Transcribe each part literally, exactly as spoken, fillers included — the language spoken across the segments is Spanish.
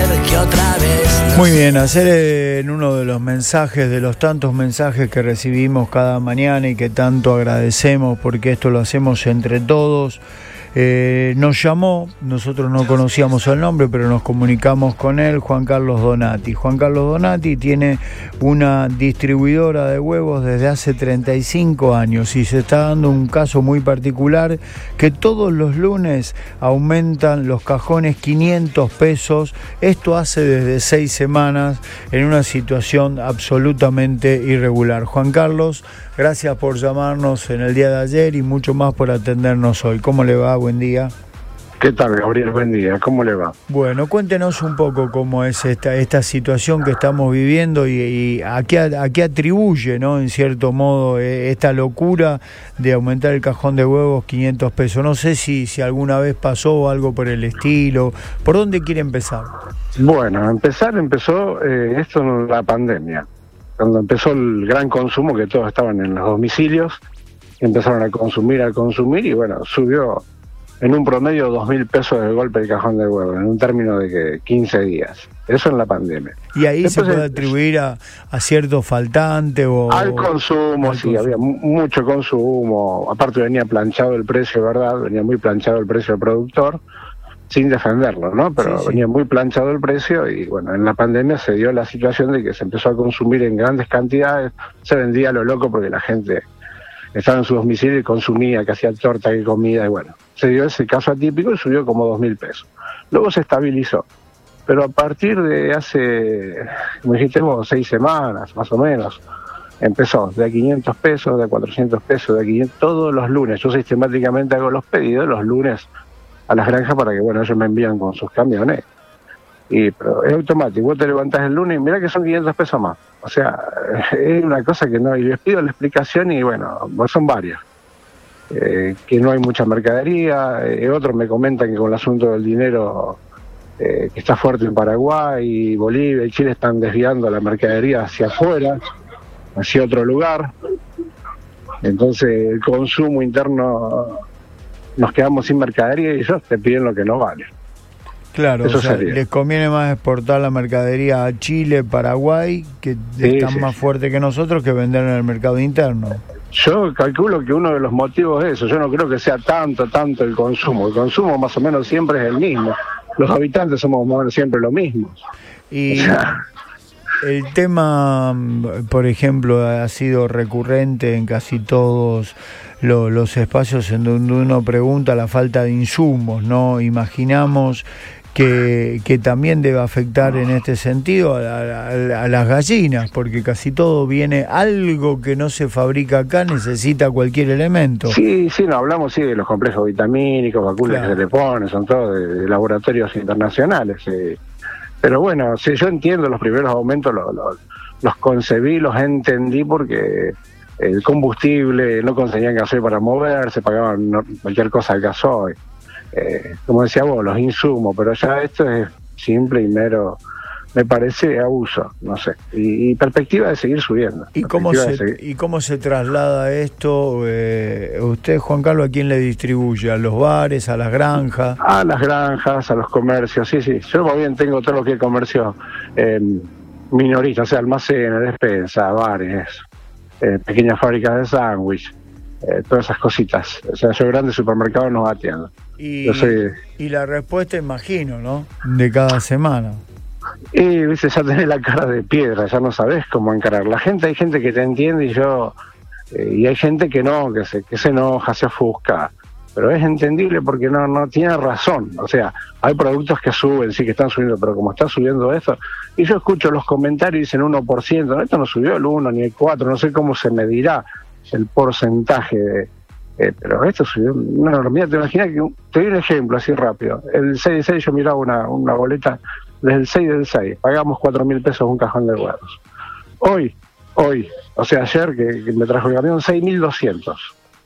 porque otra vez no. Muy bien, hacer en uno de los mensajes, de los tantos mensajes que recibimos cada mañana y que tanto agradecemos porque esto lo hacemos entre todos. Eh, nos llamó, nosotros no conocíamos el nombre, pero nos comunicamos con él, Juan Carlos Donati. Juan Carlos Donati tiene una distribuidora de huevos desde hace treinta y cinco años y se está dando un caso muy particular que todos los lunes aumentan los cajones quinientos pesos. Esto hace desde seis semanas en una situación absolutamente irregular. Juan Carlos, gracias por llamarnos en el día de ayer y mucho más por atendernos hoy. ¿Cómo le va? Buen día. ¿Qué tal, Gabriel? Buen día. ¿Cómo le va? Bueno, cuéntenos un poco cómo es esta esta situación que estamos viviendo y, y a, qué, a qué atribuye, ¿no? En cierto modo, eh, esta locura de aumentar el cajón de huevos quinientos pesos. No sé si, si alguna vez pasó algo por el estilo. ¿Por dónde quiere empezar? Bueno, empezar empezó eh, esto en la pandemia. Cuando empezó el gran consumo, que todos estaban en los domicilios, empezaron a consumir, a consumir y bueno, subió en un promedio dos mil pesos de golpe el cajón de huevo, en un término de que quince días. Eso en la pandemia. ¿Y ahí Después se puede el, atribuir a, a cierto faltante o...? Al consumo, al sí, consumo. Había mucho consumo. Aparte venía planchado el precio, ¿verdad? Venía muy planchado el precio del productor, sin defenderlo, ¿no? Pero sí, sí. venía muy planchado el precio y bueno, en la pandemia se dio la situación de que se empezó a consumir en grandes cantidades, se vendía a lo loco porque la gente estaba en su domicilio y consumía, que hacía torta, que comía, y bueno, se dio ese caso atípico y subió como dos mil pesos. Luego se estabilizó, pero a partir de hace, como dijiste vos, seis semanas, más o menos, empezó de a quinientos pesos, de a cuatrocientos pesos, de a quinientos, todos los lunes. Yo sistemáticamente hago los pedidos los lunes a las granjas para que, bueno, ellos me envían con sus camiones. Y, pero es automático, vos te levantás el lunes y mirá que son quinientos pesos más. O sea, es una cosa que no, y les pido la explicación y bueno, son varias. Eh, que no hay mucha mercadería, eh, otros me comentan que con el asunto del dinero eh, que está fuerte en Paraguay, Bolivia y Chile están desviando la mercadería hacia afuera, hacia otro lugar. Entonces el consumo interno, nos quedamos sin mercadería y ellos te piden lo que no vale. Claro, o sea, les conviene más exportar la mercadería a Chile, Paraguay, que sí, están sí, más sí. fuertes que nosotros, que vender en el mercado interno. Yo calculo que uno de los motivos es eso. Yo no creo que sea tanto, tanto el consumo. El consumo más o menos siempre es el mismo. Los habitantes somos más o menos siempre lo mismo. Y o sea, el tema, por ejemplo, ha sido recurrente en casi todos los, los espacios en donde uno pregunta la falta de insumos, ¿no? Imaginamos que, que también debe afectar en este sentido a, a, a las gallinas, porque casi todo viene, algo que no se fabrica acá necesita cualquier elemento. Sí, sí, no hablamos sí de los complejos vitamínicos, vacunas claro. que se le ponen, son todos de, de laboratorios internacionales. Eh. Pero bueno, sí, yo entiendo los primeros aumentos, los, los, los concebí, los entendí porque el combustible, no conseguían gasoil para moverse, pagaban no, cualquier cosa de gasoil. Eh, como decía vos, los insumos, pero ya esto es simple y mero, me parece abuso, no sé, y, y perspectiva de seguir subiendo. ¿Y cómo se, seguir... ¿Y cómo se traslada esto? Eh, ¿Usted, Juan Carlos, a quién le distribuye? ¿A los bares, a las granjas? A las granjas, a los comercios, sí, sí. Yo más bien tengo todo lo que es comercio eh, minorista, o sea, almacenes, despensa, bares, eh, pequeñas fábricas de sándwich. Eh, todas esas cositas. O sea, yo grandes supermercados no atiendo. Y, yo soy... y la respuesta, imagino, ¿no? De cada semana. Y, viste, ya tenés la cara de piedra, ya no sabés cómo encarar. La gente, hay gente que te entiende y yo... Eh, y hay gente que no, que se, que se enoja, se ofusca. Pero es entendible porque no, no tiene razón. O sea, hay productos que suben, sí que están subiendo, pero como está subiendo esto... Y yo escucho los comentarios y dicen uno por ciento. No, esto no subió el uno ni el cuatro, no sé cómo se medirá el porcentaje de, eh, pero esto es una enormidad. Te imaginas que, te doy un ejemplo así rápido, el seis de seis yo miraba una, una boleta desde el seis del seis, pagamos cuatro mil pesos un cajón de huevos. Hoy, hoy, o sea ayer que, que me trajo el camión, seis mil doscientos.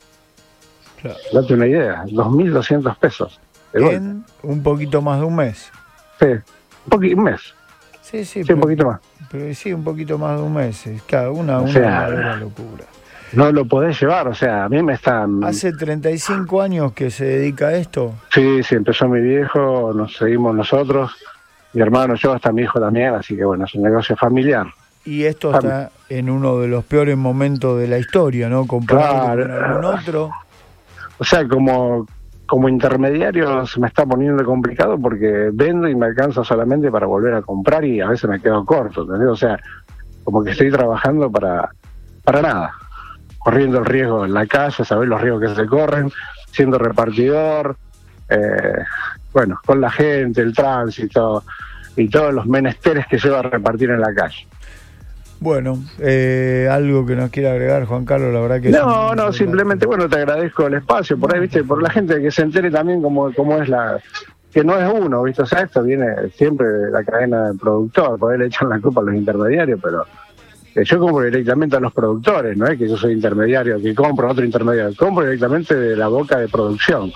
Claro. Date una idea, dos mil doscientos pesos. En un poquito más de un mes. Sí, un poquito, un mes. Sí, sí, sí pero, un poquito más. Pero sí, un poquito más de un mes. Claro, una, o sea, una verdadera locura. No lo podés llevar, o sea, a mí me están... ¿Hace treinta y cinco años que se dedica a esto? Sí, sí, empezó mi viejo, nos seguimos nosotros, mi hermano, yo, hasta mi hijo también, así que bueno, es un negocio familiar. Y esto está en uno de los peores momentos de la historia, ¿no? Comparado claro. con algún otro. O sea, como, como intermediario se me está poniendo complicado porque vendo y me alcanza solamente para volver a comprar y a veces me quedo corto, ¿entendés? O sea, como que estoy trabajando para, para nada, corriendo el riesgo en la calle, saber los riesgos que se corren, siendo repartidor, eh, bueno, con la gente, el tránsito y todos los menesteres que lleva a repartir en la calle. Bueno, eh, algo que nos quiera agregar, Juan Carlos, la verdad que... No, no, simplemente, bueno, te agradezco el espacio, por ahí, viste, por la gente que se entere también cómo, cómo es la... que no es uno, viste, o sea, esto viene siempre de la cadena del productor, por ahí le echan la culpa a los intermediarios, pero eh, yo compro directamente a los productores, no es que yo soy intermediario, que compro a otro intermediario, compro directamente de la boca de producción.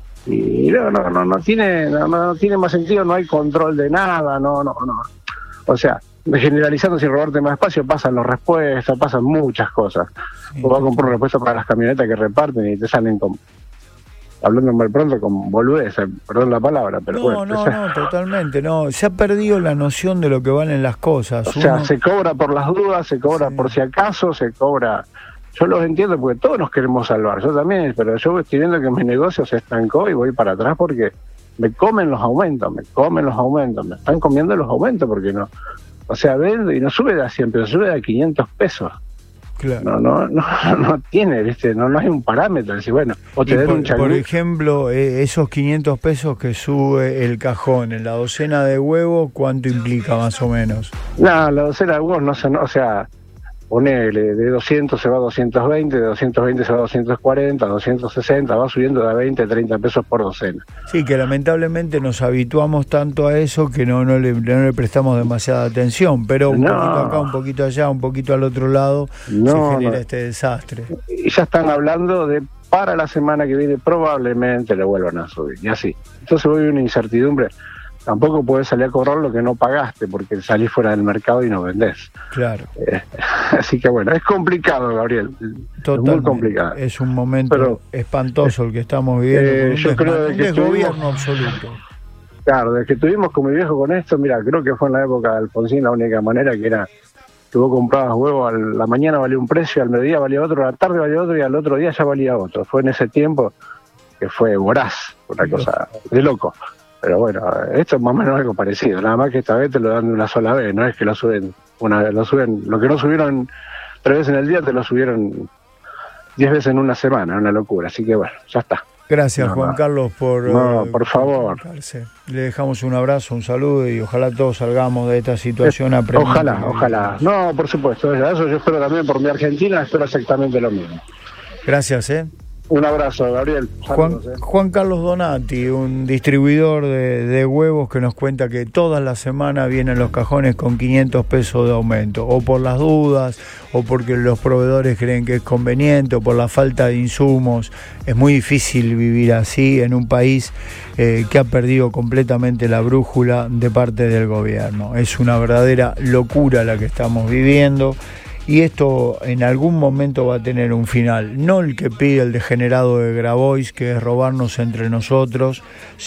Y no, no, no, no tiene, no, no tiene más sentido, no hay control de nada, no, no, no. O sea, generalizando sin robarte más espacio, pasan los respuestos, pasan muchas cosas. Sí. Vos vas a comprar un repuesto para las camionetas que reparten y te salen con, hablando mal pronto, con boludeces, perdón la palabra, pero no, bueno. No, no, no, totalmente, no. Se ha perdido la noción de lo que valen las cosas. O Uno... sea, se cobra por las dudas, se cobra sí. por si acaso, se cobra... Yo los entiendo porque todos nos queremos salvar, yo también, pero yo estoy viendo que mi negocio se estancó y voy para atrás porque me comen los aumentos, me comen los aumentos, me están comiendo los aumentos porque no... O sea, vendo y no sube de a cien pesos, sube de a quinientos pesos. Claro. No, no, no, no tiene, ¿viste? No, no hay un parámetro. Decir, bueno, o te den por, un changú. Por ejemplo, eh, esos quinientos pesos que sube el cajón en la docena de huevos, ¿cuánto implica más o menos? No, la docena de huevos no son, o sea, ponele, de doscientos se va a doscientos veinte, de doscientos veinte se va a doscientos cuarenta, doscientos sesenta, va subiendo de veinte a treinta pesos por docena. Sí, que lamentablemente nos habituamos tanto a eso que no, no, le, no le prestamos demasiada atención, pero un no. poquito acá, un poquito allá, un poquito al otro lado, no, se genera no. este desastre. Y ya están hablando de para la semana que viene probablemente le vuelvan a subir, y así. Entonces voy a una incertidumbre. Tampoco puedes salir a cobrar lo que no pagaste, porque salís fuera del mercado y no vendés. Claro. Eh, así que bueno, es complicado, Gabriel. Totalmente. Es muy complicado. Es un momento Pero, eh, espantoso el que estamos viviendo. Eh, yo creo un que desgobierno absoluto. Claro, desde que estuvimos con mi viejo con esto, mira, creo que fue en la época de Alfonsín la única manera que era que vos comprabas huevos, a la mañana valía un precio, al mediodía valía otro, a la tarde valía otro y al otro día ya valía otro. Fue en ese tiempo que fue voraz, una cosa de loco. Pero bueno, esto es más o menos algo parecido, nada más que esta vez te lo dan de una sola vez, no es que lo suben una vez, lo suben, lo que no subieron tres veces en el día te lo subieron diez veces en una semana, una locura, así que bueno, ya está. Gracias no, Juan no. Carlos por... No, por favor. Le dejamos un abrazo, un saludo y ojalá todos salgamos de esta situación aprendiendo. Ojalá, ojalá. No, por supuesto, eso yo espero también por mi Argentina, espero exactamente lo mismo. Gracias, ¿eh? Un abrazo, Gabriel. Saludos, Juan, eh. Juan Carlos Donati, un distribuidor de, de huevos que nos cuenta que todas las semanas vienen los cajones con quinientos pesos de aumento, o por las dudas, o porque los proveedores creen que es conveniente, o por la falta de insumos. Es muy difícil vivir así en un país eh, que ha perdido completamente la brújula de parte del gobierno. Es una verdadera locura la que estamos viviendo. Y esto en algún momento va a tener un final, no el que pide el degenerado de Grabois, que es robarnos entre nosotros,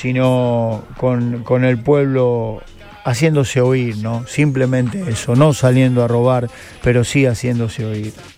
sino con, con el pueblo haciéndose oír, ¿no? Simplemente eso, no saliendo a robar, pero sí haciéndose oír.